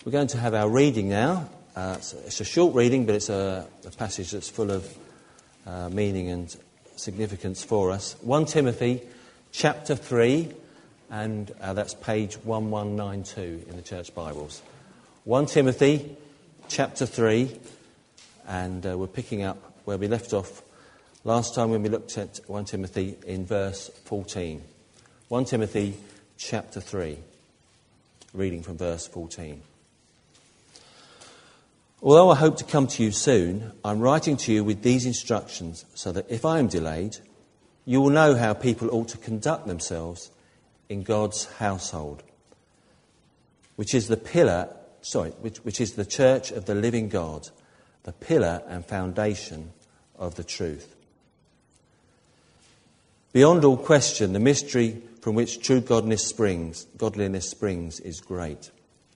We're going to have our reading now. It's a short reading, but it's a passage that's full of meaning and significance for us. 1 Timothy chapter 3, and that's page 1192 in the church Bibles. 1 Timothy chapter 3, and we're picking up where we left off last time when we looked at 1 Timothy in verse 14. 1 Timothy chapter 3, reading from verse 14. Although I hope to come to you soon, I'm writing to you with these instructions so that if I am delayed, you will know how people ought to conduct themselves in God's household, which is the church of the living God, the pillar and foundation of the truth. Beyond all question, the mystery from which true godliness springs is great.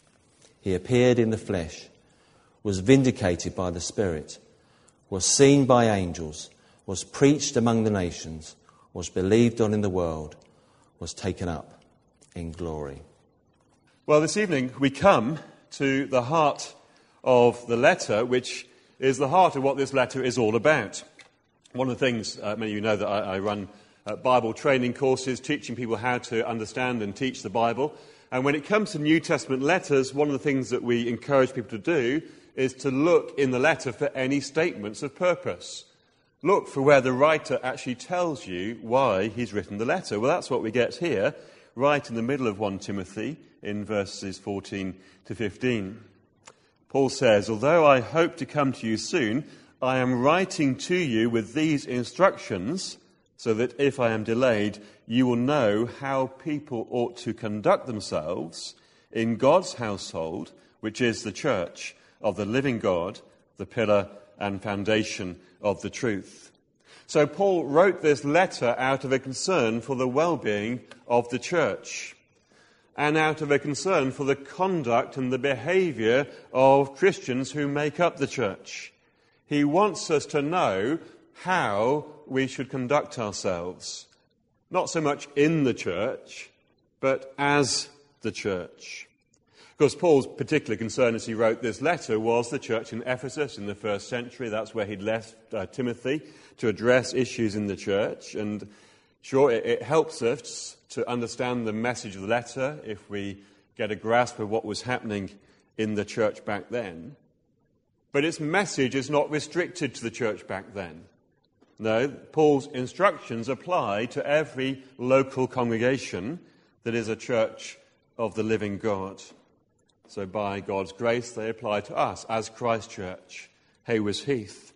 He appeared in the flesh, was vindicated by the Spirit, was seen by angels, was preached among the nations, was believed on in the world, was taken up in glory. Well, this evening we come to the heart of the letter, which is the heart of what this letter is all about. One of the things, many of you know that I run Bible training courses, teaching people how to understand and teach the Bible. And when it comes to New Testament letters, one of the things that we encourage people to do is to look in the letter for any statements of purpose. Look for where the writer actually tells you why he's written the letter. Well, that's what we get here, right in the middle of 1 Timothy, in verses 14 to 15. Paul says, "Although I hope to come to you soon, I am writing to you with these instructions, so that if I am delayed, you will know how people ought to conduct themselves in God's household, which is the church of the living God, the pillar and foundation of the truth." So Paul wrote this letter out of a concern for the well-being of the church, and out of a concern for the conduct and the behaviour of Christians who make up the church. He wants us to know how we should conduct ourselves, not so much in the church, but as the church. Of course, Paul's particular concern as he wrote this letter was the church in Ephesus in the first century. That's where he'd left Timothy to address issues in the church. And sure, it helps us to understand the message of the letter if we get a grasp of what was happening in the church back then. But its message is not restricted to the church back then. No, Paul's instructions apply to every local congregation that is a church of the living God. So by God's grace, they apply to us as Christ Church, Haywards Heath.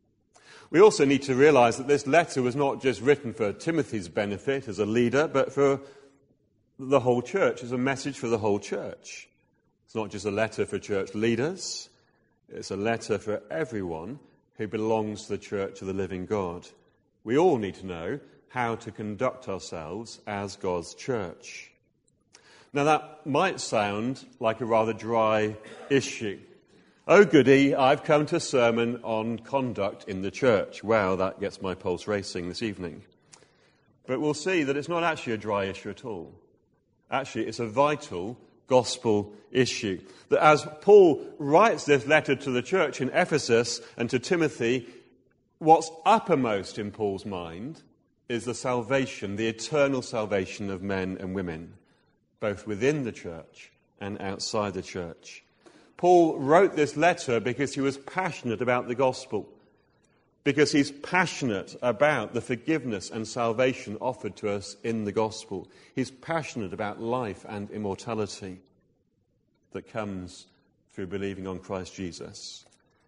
We also need to realise that this letter was not just written for Timothy's benefit as a leader, but for the whole church, as a message for the whole church. It's not just a letter for church leaders, it's a letter for everyone who belongs to the church of the living God. We all need to know how to conduct ourselves as God's church. Now that might sound like a rather dry issue. Oh goody, I've come to a sermon on conduct in the church. Wow, that gets my pulse racing this evening. But we'll see that it's not actually a dry issue at all. Actually, it's a vital gospel issue. That as Paul writes this letter to the church in Ephesus and to Timothy, what's uppermost in Paul's mind is the salvation, the eternal salvation of men and women, both within the church and outside the church. Paul wrote this letter because he was passionate about the gospel, because he's passionate about the forgiveness and salvation offered to us in the gospel. He's passionate about life and immortality that comes through believing on Christ Jesus.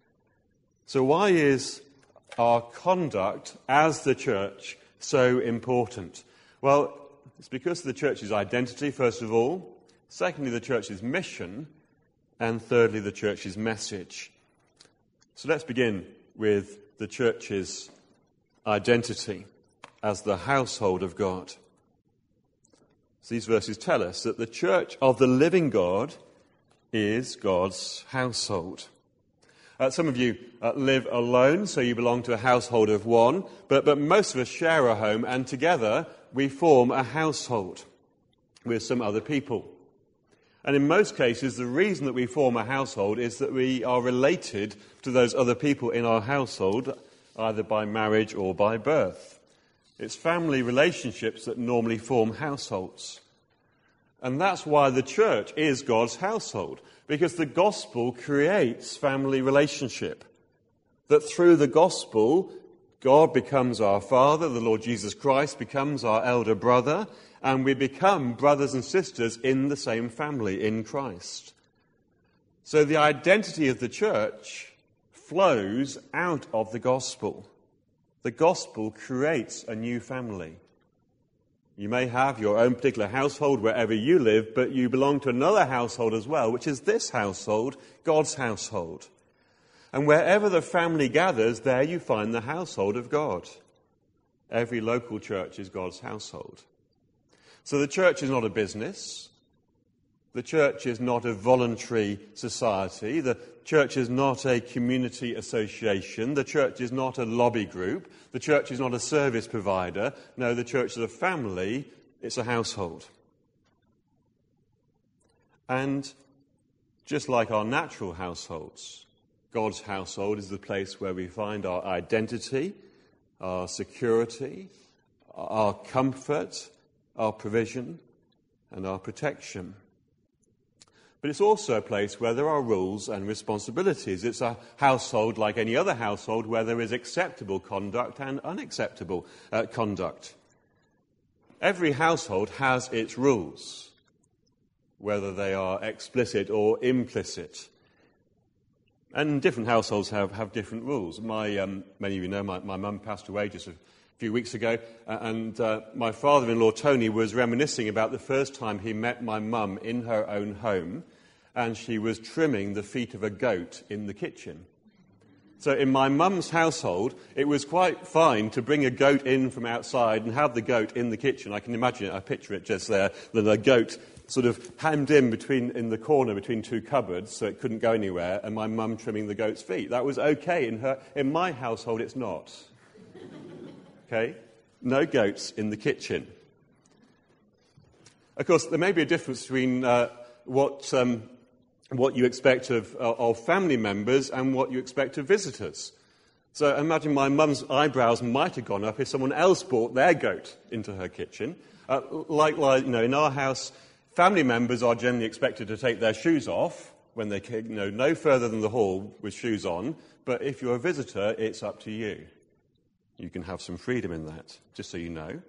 So why is our conduct as the church so important? Well, it's because of the church's identity, first of all. Secondly, the church's mission. And thirdly, the church's message. So let's begin with the church's identity as the household of God. So these verses tell us that the church of the living God is God's household. Some of you live alone, so you belong to a household of one, but most of us share a home, and together we form a household with some other people. And in most cases, the reason that we form a household is that we are related to those other people in our household, either by marriage or by birth. It's family relationships that normally form households. And that's why the church is God's household, because the gospel creates family relationship. That through the gospel, God becomes our Father, the Lord Jesus Christ becomes our elder brother, and we become brothers and sisters in the same family in Christ. So the identity of the church flows out of the gospel. The gospel creates a new family. You may have your own particular household wherever you live, but you belong to another household as well, which is this household, God's household. And wherever the family gathers, there you find the household of God. Every local church is God's household. So the church is not a business. The church is not a voluntary society. The church is not a community association. The church is not a lobby group. The church is not a service provider. No, the church is a family. It's a household. And just like our natural households, God's household is the place where we find our identity, our security, our comfort, our provision, and our protection. But it's also a place where there are rules and responsibilities. It's a household like any other household where there is acceptable conduct and unacceptable conduct. Every household has its rules, whether they are explicit or implicit. And different households have different rules. Many of you know my mum passed away just a few weeks ago, and my father-in-law, Tony, was reminiscing about the first time he met my mum in her own home, and she was trimming the feet of a goat in the kitchen. So in my mum's household, it was quite fine to bring a goat in from outside and have the goat in the kitchen. I can imagine it, I picture it just there, the goat sort of hemmed in the corner between two cupboards so it couldn't go anywhere, and my mum trimming the goat's feet. That was okay. In my household, it's not. Okay? No goats in the kitchen. Of course, there may be a difference between what you expect of family members and what you expect of visitors. So imagine my mum's eyebrows might have gone up if someone else brought their goat into her kitchen. In our house, family members are generally expected to take their shoes off when they no further than the hall with shoes on. But if you're a visitor, it's up to you. You can have some freedom in that, just so you know.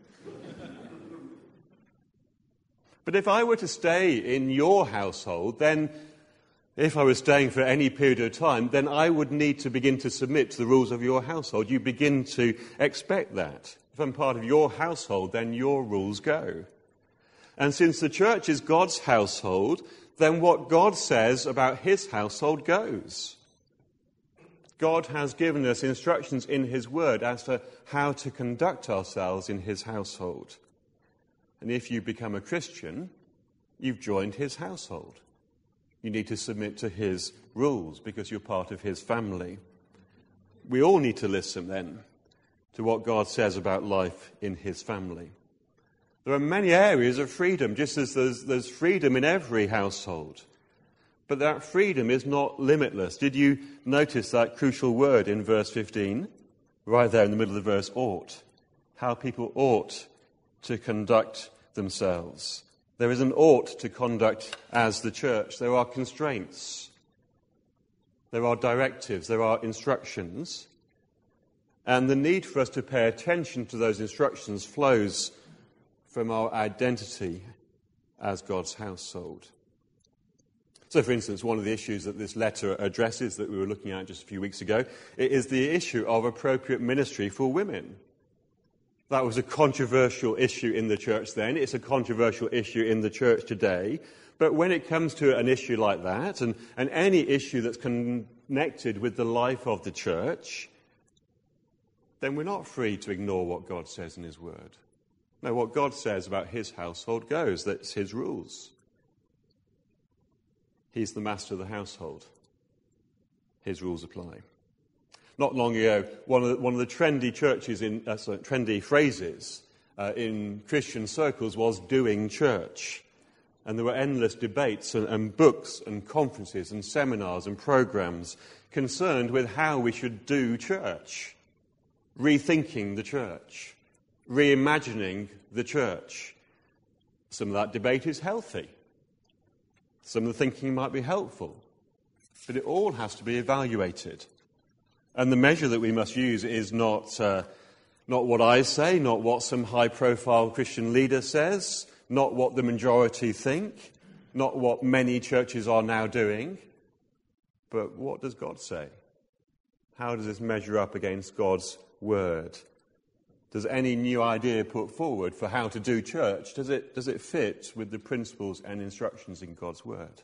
But if I were to stay in your household, then if I was staying for any period of time, then I would need to begin to submit to the rules of your household. You begin to expect that. If I'm part of your household, then your rules go. And since the church is God's household, then what God says about his household goes. God has given us instructions in his word as to how to conduct ourselves in his household. And if you become a Christian, you've joined his household. You need to submit to his rules because you're part of his family. We all need to listen then to what God says about life in his family. There are many areas of freedom, just as there's freedom in every household. But that freedom is not limitless. Did you notice that crucial word in verse 15? Right there in the middle of the verse, ought. How people ought to conduct themselves. There is an ought to conduct as the church. There are constraints. There are directives. There are instructions. And the need for us to pay attention to those instructions flows from our identity as God's household. So, for instance, one of the issues that this letter addresses that we were looking at just a few weeks ago is the issue of appropriate ministry for women. That was a controversial issue in the church then. It's a controversial issue in the church today. But when it comes to an issue like that, and any issue that's connected with the life of the church, then we're not free to ignore what God says in his word. No, what God says about his household goes. That's his rules. He's the master of the household. His rules apply. Not long ago, one of the trendy trendy phrases in Christian circles was doing church. And there were endless debates and books and conferences and seminars and programs concerned with how we should do church, rethinking the church, reimagining the church. Some of that debate is healthy. Some of the thinking might be helpful. But it all has to be evaluated. And the measure that we must use is not what I say, not what some high-profile Christian leader says, not what the majority think, not what many churches are now doing, but what does God say? How does this measure up against God's word? Does any new idea put forward for how to do church, does it fit with the principles and instructions in God's word?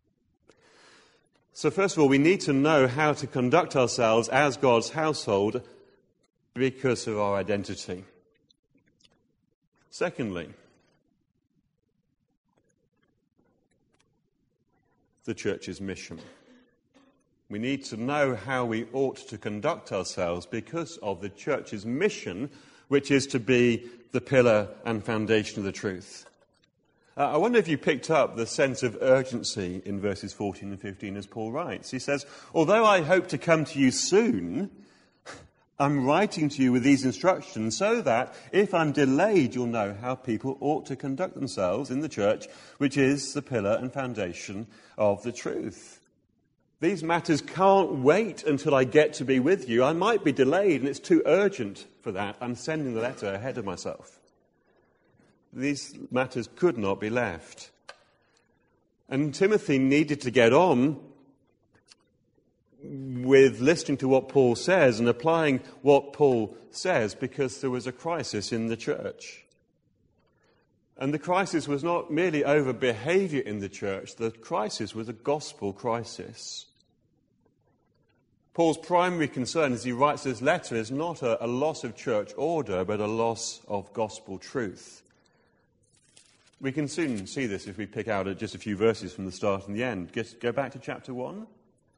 So first of all, we need to know how to conduct ourselves as God's household because of our identity. Secondly, the church's mission. We need to know how we ought to conduct ourselves because of the church's mission, which is to be the pillar and foundation of the truth. I wonder if you picked up the sense of urgency in verses 14 and 15 as Paul writes. He says, although I hope to come to you soon, I'm writing to you with these instructions so that if I'm delayed, you'll know how people ought to conduct themselves in the church, which is the pillar and foundation of the truth. These matters can't wait until I get to be with you. I might be delayed, and it's too urgent for that. I'm sending the letter ahead of myself. These matters could not be left. And Timothy needed to get on with listening to what Paul says and applying what Paul says because there was a crisis in the church. And the crisis was not merely over behaviour in the church, the crisis was a gospel crisis. Paul's primary concern as he writes this letter is not a loss of church order, but a loss of gospel truth. We can soon see this if we pick out just a few verses from the start and the end. Go back to chapter 1.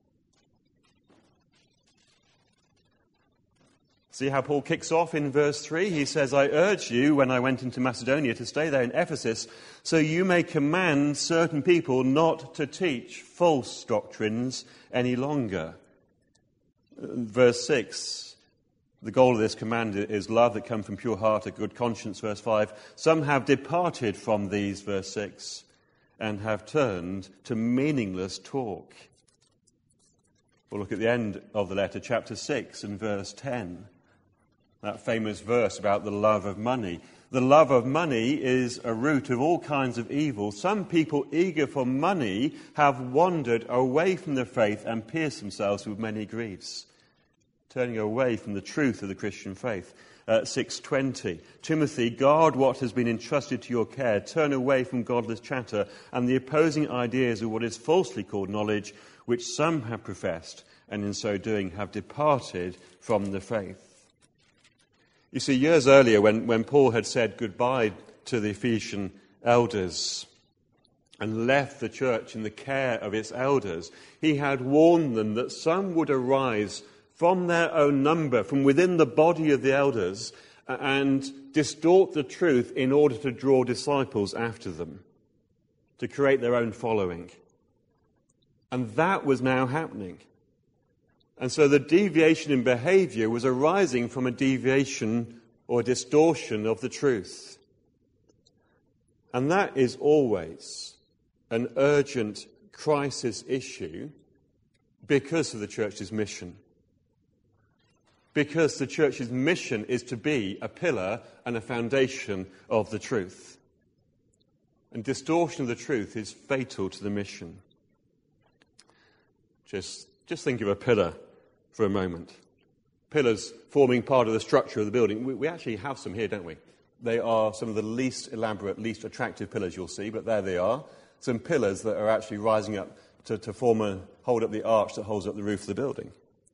See how Paul kicks off in verse 3? He says, I urge you, when I went into Macedonia, to stay there in Ephesus, so you may command certain people not to teach false doctrines any longer. Verse 6, the goal of this command is love that comes from pure heart, a good conscience. Verse 5, some have departed from these, verse 6, and have turned to meaningless talk. We'll look at the end of the letter, chapter 6 and verse 10. That famous verse about the love of money. The love of money is a root of all kinds of evil. Some people eager for money have wandered away from the faith and pierced themselves with many griefs, turning away from the truth of the Christian faith. 6:20, Timothy, guard what has been entrusted to your care. Turn away from godless chatter and the opposing ideas of what is falsely called knowledge, which some have professed, and in so doing have departed from the faith. You see, years earlier, when Paul had said goodbye to the Ephesian elders and left the church in the care of its elders, he had warned them that some would arise from their own number, from within the body of the elders, and distort the truth in order to draw disciples after them, to create their own following. And that was now happening. And so the deviation in behaviour was arising from a deviation or distortion of the truth. And that is always an urgent crisis issue because of the church's mission. Because the church's mission is to be a pillar and a foundation of the truth. And distortion of the truth is fatal to the mission. Just think of a pillar for a moment. Pillars forming part of the structure of the building. We actually have some here, don't we? They are some of the least elaborate, least attractive pillars you'll see, but there they are. Some pillars that are actually rising up to hold up the arch that holds up the roof of the building.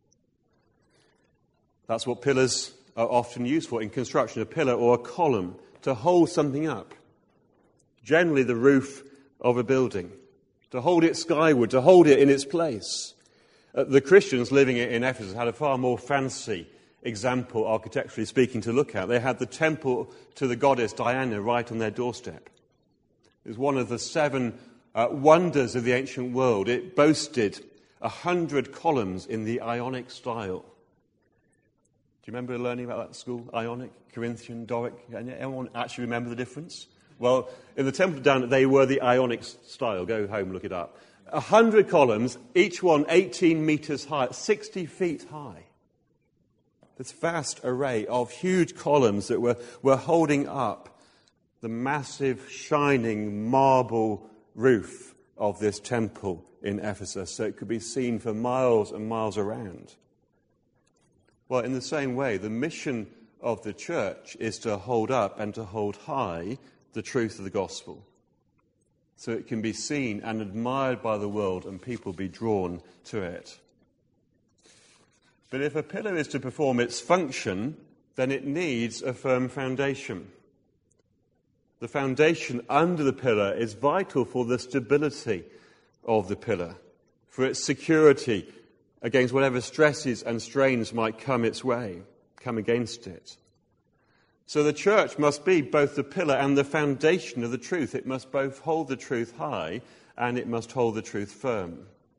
That's what pillars are often used for in construction, a pillar or a column to hold something up. Generally the roof of a building, to hold it skyward, to hold it in its place. The Christians living in Ephesus had a far more fancy example, architecturally speaking, to look at. They had the temple to the goddess Diana right on their doorstep. It's one of the 7 wonders of the ancient world. It boasted 100 columns in the Ionic style. Do you remember learning about that at school? Ionic, Corinthian, Doric? Anyone actually remember the difference? Well, in the Temple down, they were the Ionic style. Go home, look it up. 100 columns, each one 18 metres high, 60 feet high. This vast array of huge columns that were holding up the massive, shining marble roof of this temple in Ephesus, so it could be seen for miles and miles around. Well, in the same way, the mission of the church is to hold up and to hold high the truth of the gospel, so it can be seen and admired by the world and people be drawn to it. But if a pillar is to perform its function, then it needs a firm foundation. The foundation under the pillar is vital for the stability of the pillar, for its security against whatever stresses and strains might come its way, come against it. So the church must be both the pillar and the foundation of the truth. It must both hold the truth high and it must hold the truth firm.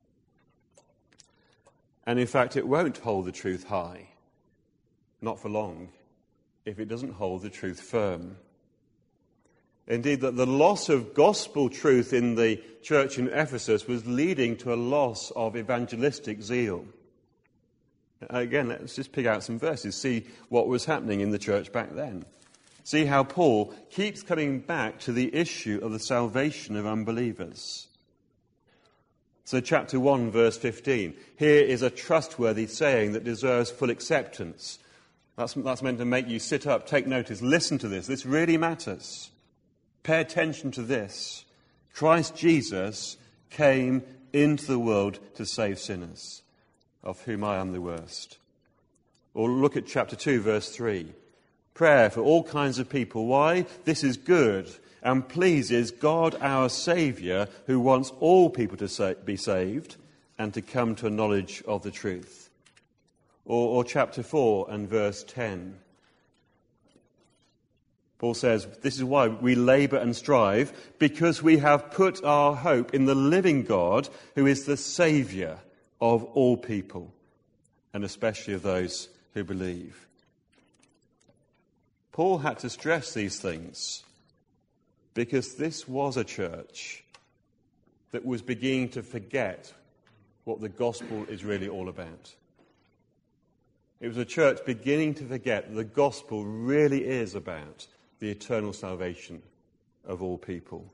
And in fact, it won't hold the truth high, not for long, if it doesn't hold the truth firm. Indeed, that the loss of gospel truth in the church in Ephesus was leading to a loss of evangelistic zeal. Again, let's just pick out some verses, see what was happening in the church back then. See how Paul keeps coming back to the issue of the salvation of unbelievers. So chapter 1, verse 15. Here is a trustworthy saying that deserves full acceptance. That's meant to make you sit up, take notice, listen to this. This really matters. Pay attention to this. Christ Jesus came into the world to save sinners, of whom I am the worst. Or look at chapter 2, verse 3. Prayer for all kinds of people. Why? This is good and pleases God our Saviour, who wants all people to be saved and to come to a knowledge of the truth. Or chapter 4 and verse 10. Paul says, this is why we labour and strive, because we have put our hope in the living God, who is the Saviour of all people, and especially of those who believe. Paul had to stress these things because this was a church that was beginning to forget what the gospel is really all about. It was a church beginning to forget that the gospel really is about the eternal salvation of all people.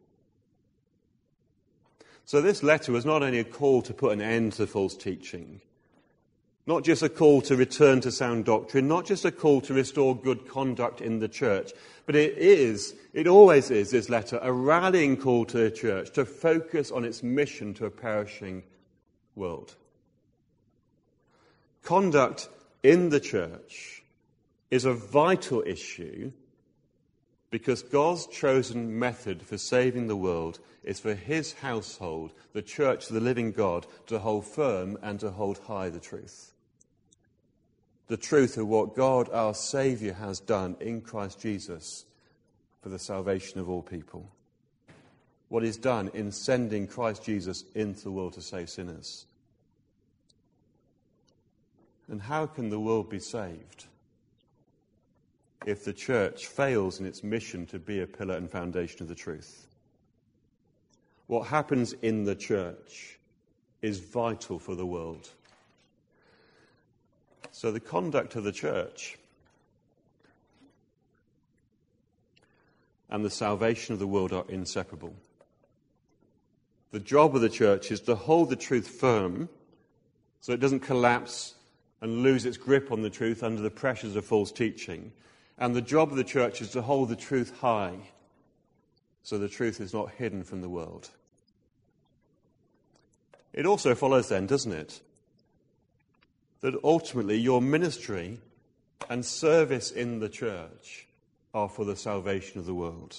So this letter was not only a call to put an end to false teaching, not just a call to return to sound doctrine, not just a call to restore good conduct in the church, but it always is, this letter, a rallying call to the church to focus on its mission to a perishing world. Conduct in the church is a vital issue because God's chosen method for saving the world is for his household, the church of the living God, to hold firm and to hold high the truth. The truth of what God, our Saviour, has done in Christ Jesus for the salvation of all people. What is done in sending Christ Jesus into the world to save sinners. And how can the world be saved if the church fails in its mission to be a pillar and foundation of the truth? What happens in the church is vital for the world. So the conduct of the church and the salvation of the world are inseparable. The job of the church is to hold the truth firm so it doesn't collapse and lose its grip on the truth under the pressures of false teaching. And the job of the church is to hold the truth high so the truth is not hidden from the world. It also follows then, doesn't it, that ultimately your ministry and service in the church are for the salvation of the world.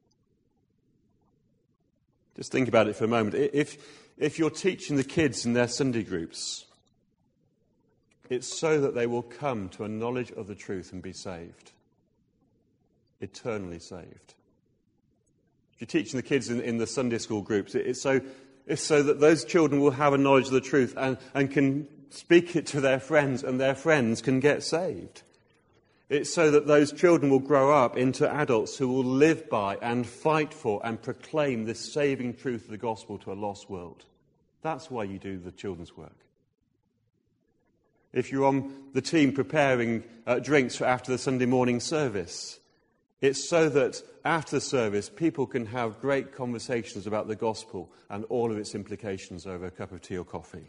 Just think about it for a moment. If you're teaching the kids in their Sunday groups, it's so that they will come to a knowledge of the truth and be saved. Eternally saved. you're teaching the kids in the Sunday school groups, it's so that those children will have a knowledge of the truth and can speak it to their friends, and their friends can get saved. It's so that those children will grow up into adults who will live by and fight for and proclaim this saving truth of the gospel to a lost world. That's why you do the children's work. If you're on the team preparing drinks for after the Sunday morning service, it's so that after the service people can have great conversations about the gospel and all of its implications over a cup of tea or coffee.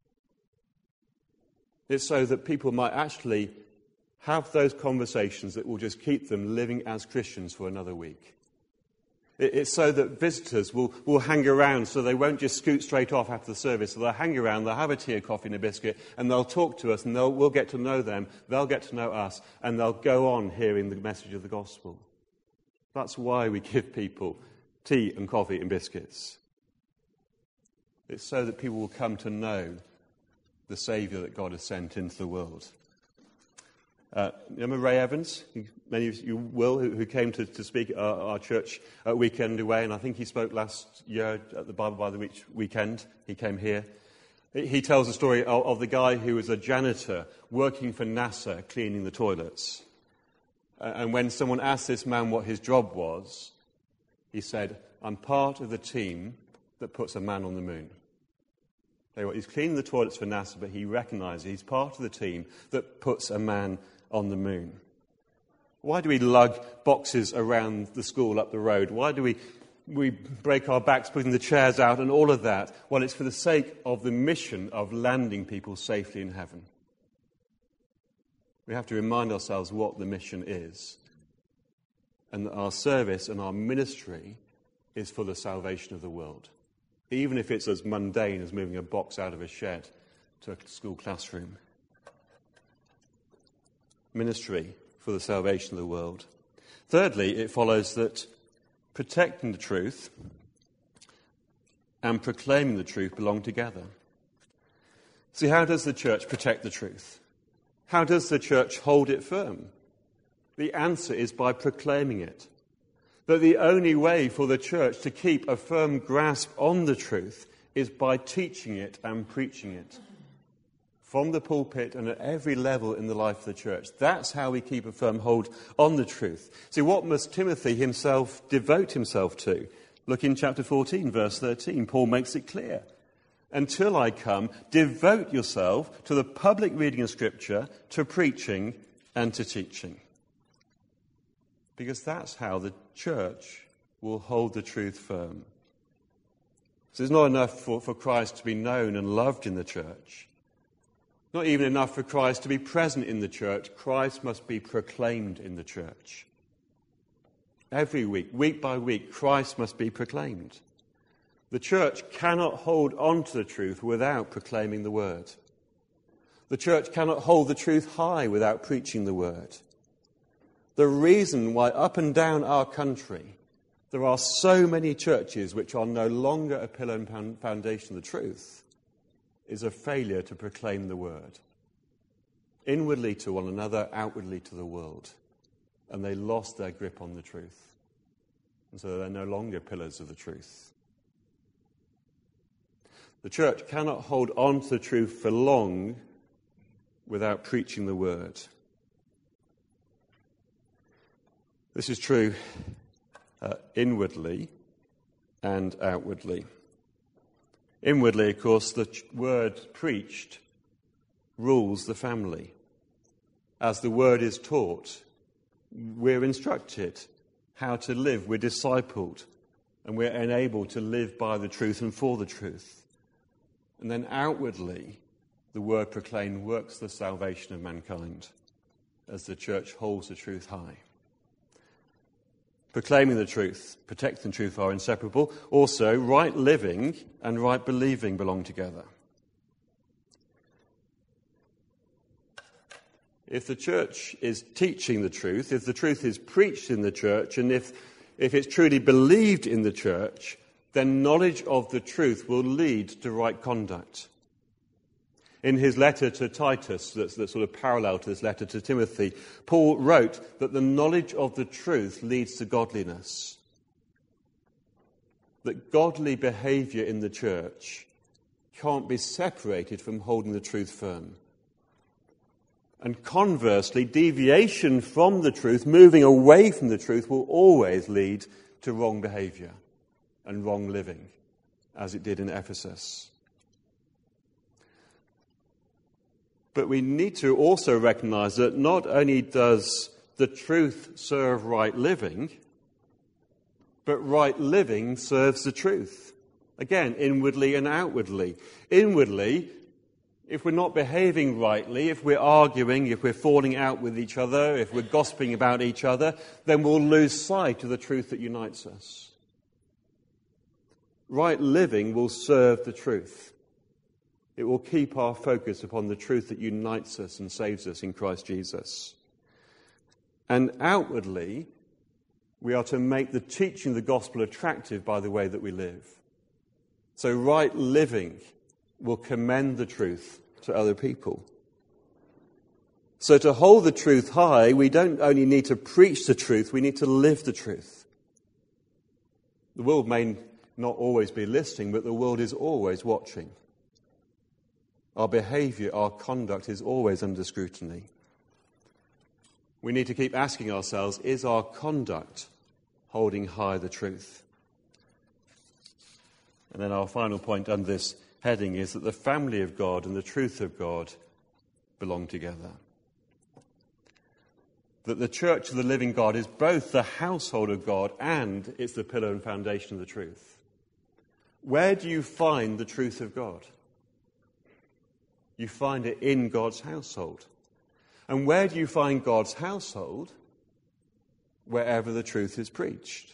It's so that people might actually have those conversations that will just keep them living as Christians for another week. It's so that visitors will hang around, so they won't just scoot straight off after the service. So they'll hang around, they'll have a tea, a coffee and a biscuit, and they'll talk to us, and we'll get to know them, they'll get to know us, and they'll go on hearing the message of the gospel. That's why we give people tea and coffee and biscuits. It's so that people will come to know the Saviour that God has sent into the world. Remember Ray Evans? Many of you will, who came to speak at our church weekend away, and I think he spoke last year at the Bible by the weekend. He came here. He tells the story of the guy who was a janitor working for NASA cleaning the toilets. And when someone asked this man what his job was, he said, "I'm part of the team that puts a man on the moon." He's cleaning the toilets for NASA, but he recognises he's part of the team that puts a man on the moon. Why do we lug boxes around the school up the road? Why do we break our backs putting the chairs out and all of that? Well, it's for the sake of the mission of landing people safely in heaven. We have to remind ourselves what the mission is, and that our service and our ministry is for the salvation of the world, even if it's as mundane as moving a box out of a shed to a school classroom. Ministry for the salvation of the world. Thirdly, it follows that protecting the truth and proclaiming the truth belong together. See, how does the church protect the truth? How does the church hold it firm? The answer is by proclaiming it. That the only way for the church to keep a firm grasp on the truth is by teaching it and preaching it. From the pulpit and at every level in the life of the church. That's how we keep a firm hold on the truth. See, what must Timothy himself devote himself to? Look in chapter 14, verse 13. Paul makes it clear. Until I come, devote yourself to the public reading of Scripture, to preaching and to teaching. Because that's how the church will hold the truth firm. So it's not enough for Christ to be known and loved in the church. Not even enough for Christ to be present in the church. Christ must be proclaimed in the church. Every week by week, Christ must be proclaimed. The church cannot hold on to the truth without proclaiming the word. The church cannot hold the truth high without preaching the word. The reason why up and down our country there are so many churches which are no longer a pillar and foundation of the truth is a failure to proclaim the word. Inwardly to one another, outwardly to the world. And they lost their grip on the truth. And so they're no longer pillars of the truth. The church cannot hold on to the truth for long without preaching the word. This is true inwardly and outwardly. Inwardly, of course, the word preached rules the family. As the word is taught, we're instructed how to live. We're discipled, and we're enabled to live by the truth and for the truth. And then outwardly, the word proclaimed works the salvation of mankind as the church holds the truth high. Proclaiming the truth, protecting the truth are inseparable. Also, right living and right believing belong together. If the church is teaching the truth, if the truth is preached in the church, and if it's truly believed in the church, then knowledge of the truth will lead to right conduct. In his letter to Titus, that's sort of parallel to this letter to Timothy, Paul wrote that the knowledge of the truth leads to godliness. that godly behaviour in the church can't be separated from holding the truth firm. And conversely, deviation from the truth, moving away from the truth, will always lead to wrong behaviour and wrong living, as it did in Ephesus. But we need to also recognise that not only does the truth serve right living, but right living serves the truth. Again, inwardly and outwardly. Inwardly, if we're not behaving rightly, if we're arguing, if we're falling out with each other, if we're gossiping about each other, then we'll lose sight of the truth that unites us. Right living will serve the truth. It will keep our focus upon the truth that unites us and saves us in Christ Jesus. And outwardly, we are to make the teaching of the gospel attractive by the way that we live. So right living will commend the truth to other people. So to hold the truth high, we don't only need to preach the truth, we need to live the truth. The world may not always be listening, but the world is always watching. Our behaviour, our conduct is always under scrutiny. We need to keep asking ourselves, is our conduct holding high the truth? And then our final point under this heading is that the family of God and the truth of God belong together. That the church of the living God is both the household of God and it's the pillar and foundation of the truth. Where do you find the truth of God? You find it in God's household. And where do you find God's household? Wherever the truth is preached.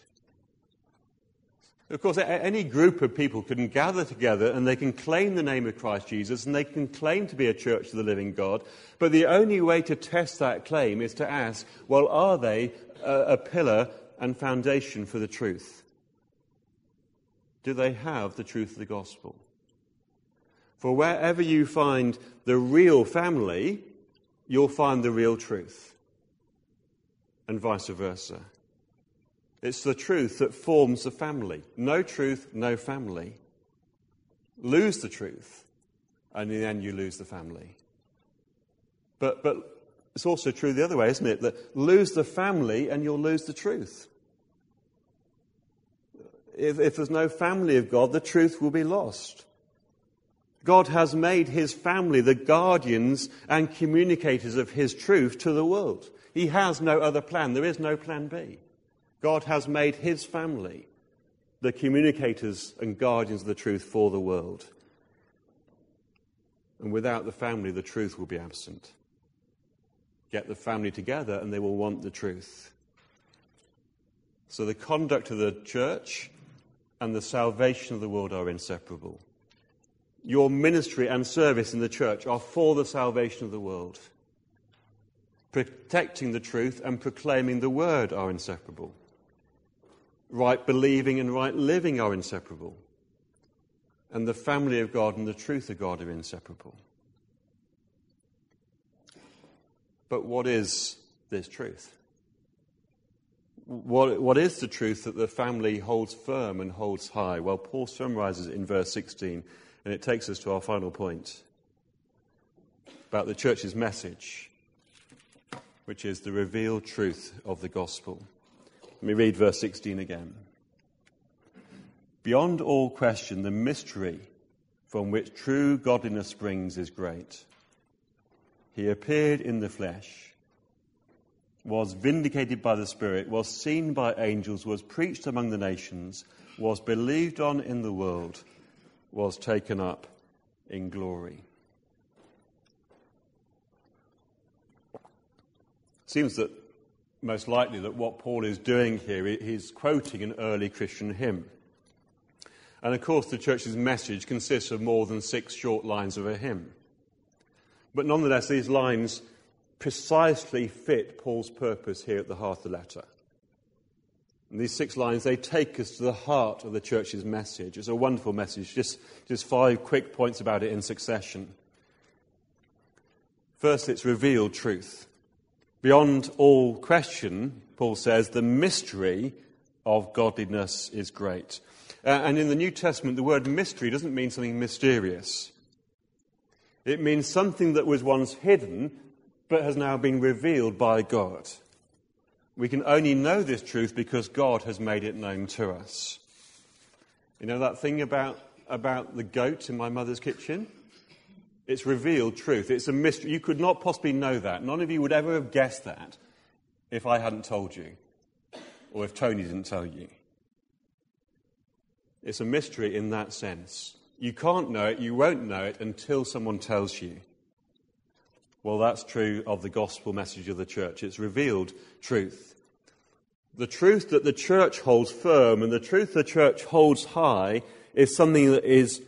Of course, any group of people can gather together and they can claim the name of Christ Jesus and they can claim to be a church of the living God, but the only way to test that claim is to ask, well, are they a pillar and foundation for the truth? Do they have the truth of the gospel? For wherever you find the real family, you'll find the real truth, and vice versa. It's the truth that forms the family. No truth, no family. Lose the truth, and in the end you lose the family. But it's also true the other way, isn't it? That lose the family and you'll lose the truth. If there's no family of God, the truth will be lost. God has made his family the guardians and communicators of his truth to the world. He has no other plan. There is no plan B. God has made his family the communicators and guardians of the truth for the world. And without the family, the truth will be absent. Get the family together and they will want the truth. So the conduct of the church and the salvation of the world are inseparable. Your ministry and service in the church are for the salvation of the world. Protecting the truth and proclaiming the word are inseparable. Right believing and right living are inseparable. And the family of God and the truth of God are inseparable. But what is this truth? What is the truth that the family holds firm and holds high? Well, Paul summarizes it in verse 16, and it takes us to our final point about the church's message, which is the revealed truth of the gospel. Let me read verse 16 again. Beyond all question, the mystery from which true godliness springs is great. He appeared in the flesh, was vindicated by the Spirit, was seen by angels, was preached among the nations, was believed on in the world, was taken up in glory. Seems that most likely that what Paul is doing here, he's quoting an early Christian hymn. And of course the church's message consists of more than 6 short lines of a hymn. But nonetheless, these lines precisely fit Paul's purpose here at the heart of the letter. And these 6 lines, they take us to the heart of the church's message. It's a wonderful message. Just 5 quick points about it in succession. First, it's revealed truth. Beyond all question, Paul says, the mystery of godliness is great. And in the New Testament, the word mystery doesn't mean something mysterious. It means something that was once hidden, but has now been revealed by God. We can only know this truth because God has made it known to us. You know that thing about the goat in my mother's kitchen? It's revealed truth. It's a mystery. You could not possibly know that. None of you would ever have guessed that if I hadn't told you, or if Tony didn't tell you. It's a mystery in that sense. You can't know it, you won't know it until someone tells you. Well, that's true of the gospel message of the church. It's revealed truth. The truth that the church holds firm and the truth the church holds high is something that is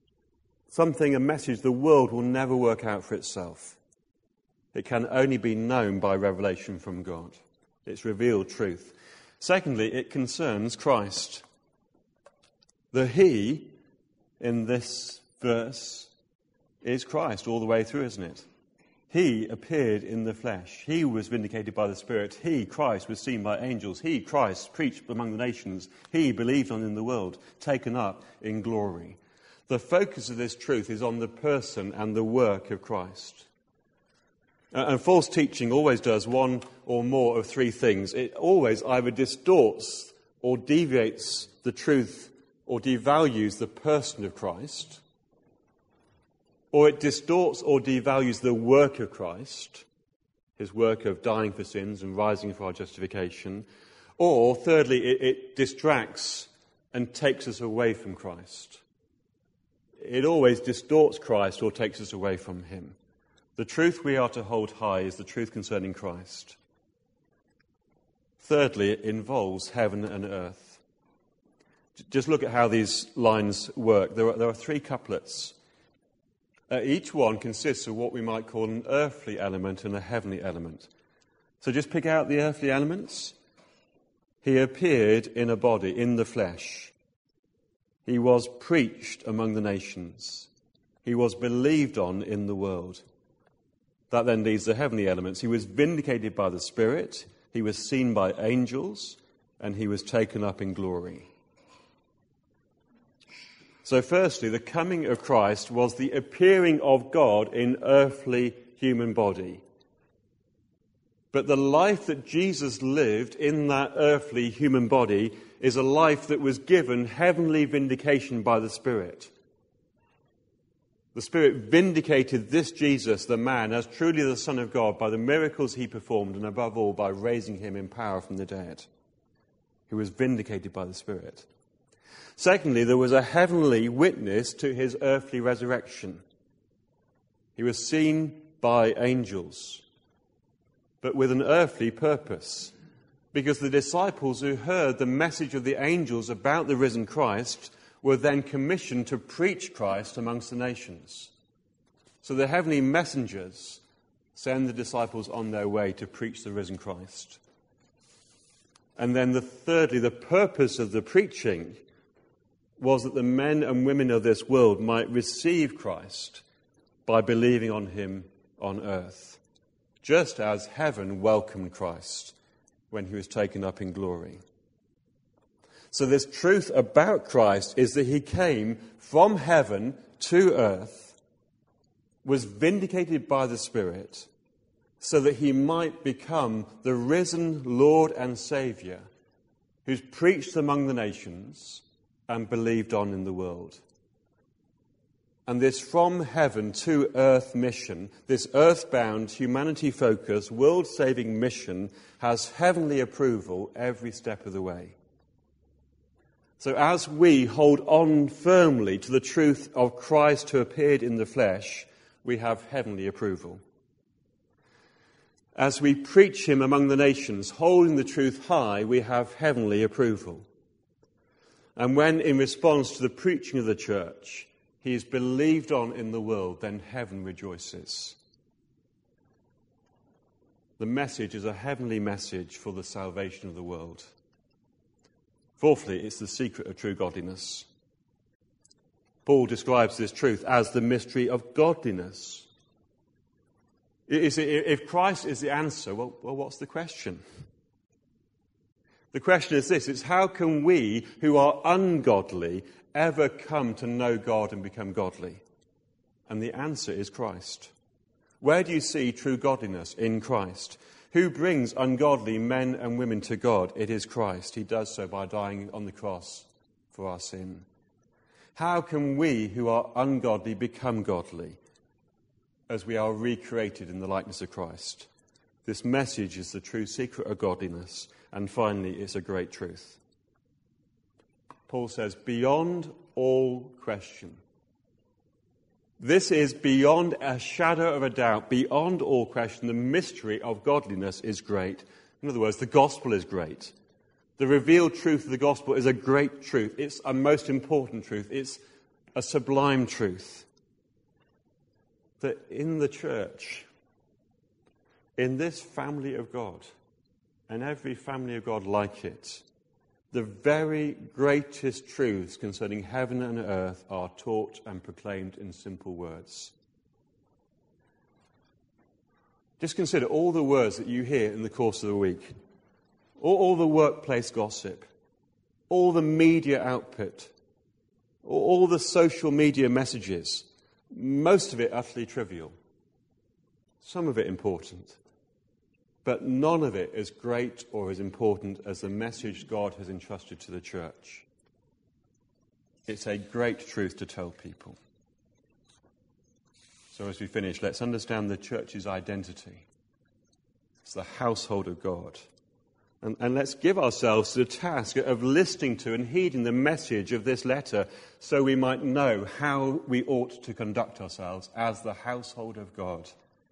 a message the world will never work out for itself. It can only be known by revelation from God. It's revealed truth. Secondly, it concerns Christ. The He in this verse is Christ all the way through, isn't it? He appeared in the flesh. He was vindicated by the Spirit. He, Christ, was seen by angels. He, Christ, preached among the nations. He, believed on in the world, taken up in glory. The focus of this truth is on the person and the work of Christ. And false teaching always does one or more of three things. It always either distorts or deviates the truth or devalues the person of Christ, or it distorts or devalues the work of Christ, his work of dying for sins and rising for our justification, or thirdly, it distracts and takes us away from Christ. It always distorts Christ or takes us away from him. The truth we are to hold high is the truth concerning Christ. Thirdly, it involves heaven and earth. Just look at how these lines work. There are three couplets. Each one consists of what we might call an earthly element and a heavenly element. So just pick out the earthly elements. He appeared in a body, in the flesh. He was preached among the nations. He was believed on in the world. That then leaves the heavenly elements. He was vindicated by the Spirit. He was seen by angels. And he was taken up in glory. So firstly, the coming of Christ was the appearing of God in earthly human body. But the life that Jesus lived in that earthly human body is a life that was given heavenly vindication by the Spirit. The Spirit vindicated this Jesus, the man, as truly the Son of God by the miracles he performed and above all by raising him in power from the dead. He was vindicated by the Spirit. Secondly, there was a heavenly witness to his earthly resurrection. He was seen by angels, but with an earthly purpose, because the disciples who heard the message of the angels about the risen Christ were then commissioned to preach Christ amongst the nations. So the heavenly messengers send the disciples on their way to preach the risen Christ. And then thirdly, the purpose of the preaching was that the men and women of this world might receive Christ by believing on him on earth, just as heaven welcomed Christ when he was taken up in glory. So this truth about Christ is that he came from heaven to earth, was vindicated by the Spirit, so that he might become the risen Lord and Saviour, who's preached among the nations and believed on in the world. And this from heaven to earth mission, this earthbound, humanity-focused, world-saving mission has heavenly approval every step of the way. So as we hold on firmly to the truth of Christ who appeared in the flesh, we have heavenly approval. As we preach him among the nations, holding the truth high, we have heavenly approval. And when, in response to the preaching of the church, he is believed on in the world, then heaven rejoices. The message is a heavenly message for the salvation of the world. Fourthly, it's the secret of true godliness. Paul describes this truth as the mystery of godliness. If Christ is the answer, well, what's the question? The question is this, it's how can we who are ungodly ever come to know God and become godly? And the answer is Christ. Where do you see true godliness? In Christ. Who brings ungodly men and women to God? It is Christ. He does so by dying on the cross for our sin. How can we who are ungodly become godly? As we are recreated in the likeness of Christ. This message is the true secret of godliness. And finally, it's a great truth. Paul says, beyond all question. This is beyond a shadow of a doubt, beyond all question. The mystery of godliness is great. In other words, the gospel is great. The revealed truth of the gospel is a great truth. It's a most important truth. It's a sublime truth. That in the church, in this family of God, and every family of God like it, the very greatest truths concerning heaven and earth are taught and proclaimed in simple words. Just consider all the words that you hear in the course of the week. All the workplace gossip, all the media output, all the social media messages, most of it utterly trivial, some of it important. But none of it as great or as important as the message God has entrusted to the church. It's a great truth to tell people. So as we finish, let's understand the church's identity. It's the household of God. And let's give ourselves to the task of listening to and heeding the message of this letter so we might know how we ought to conduct ourselves as the household of God.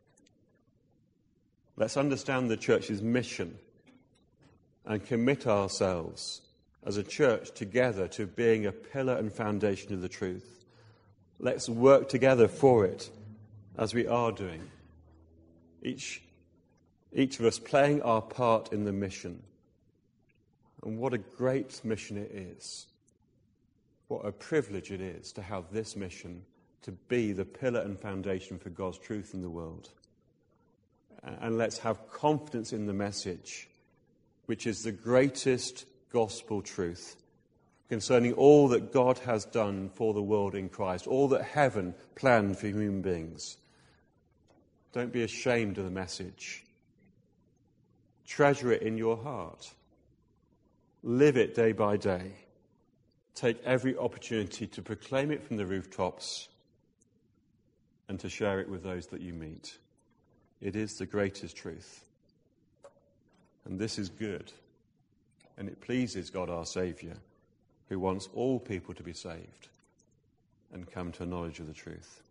Let's understand the church's mission and commit ourselves as a church together to being a pillar and foundation of the truth. Let's work together for it as we are doing. Each of us playing our part in the mission. And what a great mission it is. What a privilege it is to have this mission to be the pillar and foundation for God's truth in the world. And let's have confidence in the message, which is the greatest gospel truth concerning all that God has done for the world in Christ, all that heaven planned for human beings. Don't be ashamed of the message. Treasure it in your heart. Live it day by day. Take every opportunity to proclaim it from the rooftops and to share it with those that you meet. It is the greatest truth. And this is good. And it pleases God our Saviour, who wants all people to be saved and come to a knowledge of the truth.